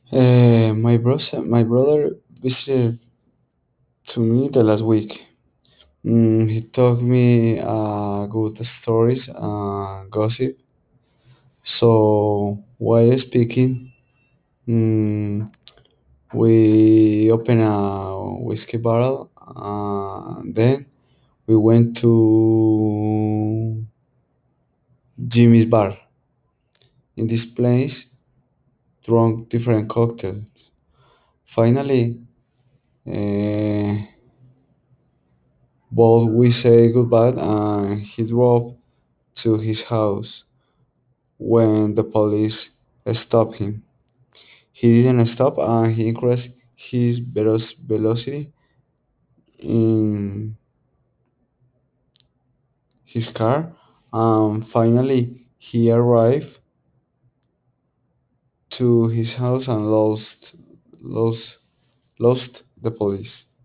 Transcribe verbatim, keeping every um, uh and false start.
Uh, my brother, my brother visited to me the last week. Mm, he told me uh, good stories and gossip. So while speaking, mm, we opened a whiskey barrel. Uh, then we went to Jimmy's bar. In this place, drank different cocktails. Finally, uh, both we say goodbye and he drove to his house when the police stopped him. He didn't stop and he increased his veloc- velocity in his car. And finally, he arrived to his house and lost, lost, lost the police.